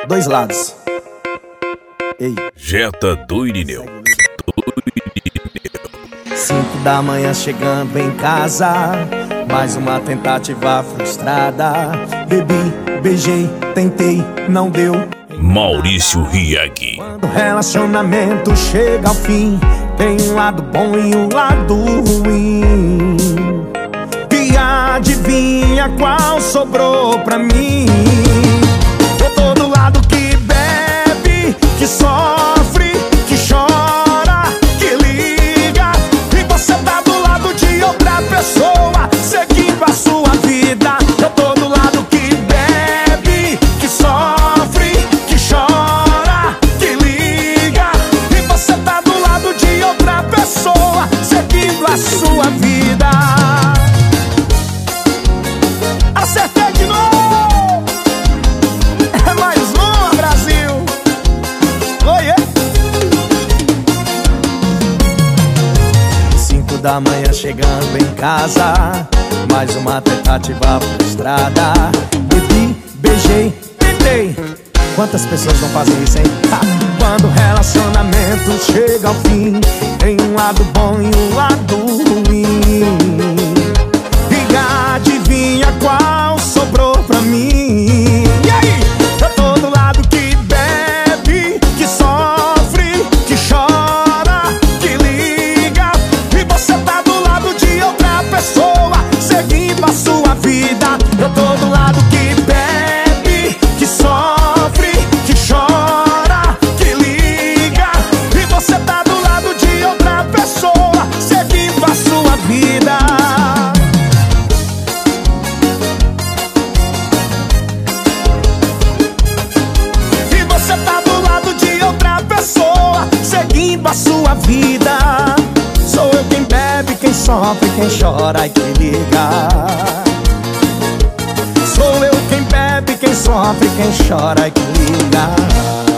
dois lados. Ei. Jetta do Irineu. 5 da manhã chegando em casa, mais uma tentativa frustrada. Bebi, beijei, tentei, não deu. Maurício Riag. Quando o relacionamento chega ao fim, tem um lado bom e um lado ruim. E adivinha qual sobrou pra mim? Eu tô do lado que bebe, que sofre, que chora, que liga. E você tá do lado de outra pessoa, seguindo a sua vida. Eu tô do lado que bebe, que sofre, que chora, que liga. E você tá do lado de outra pessoa, seguindo a sua vida. Acertei de novo! É mais uma, Brasil! Oiê! 5 da manhã chegando em casa, mais uma tentativa frustrada. Bebi, beijei, tentei. Quantas pessoas não fazem isso, hein? Quando o relacionamento chega ao fim, tem um lado bom e um lado ruim. E adivinha qual sobrou pra mim? E aí? Eu tô do lado que bebe, que sofre, que chora, que liga. E você tá do lado de outra pessoa, seguindo a sua vida. Eu tô do lado que bebe, que sofre, que chora, que liga. E você tá do lado de outra pessoa, seguindo a sua vida. E você tá do lado de outra pessoa, seguindo a sua vida. Sou eu quem bebe, quem sofre, quem chora e quem liga. Sou eu quem bebe, quem sofre, quem chora e quem liga.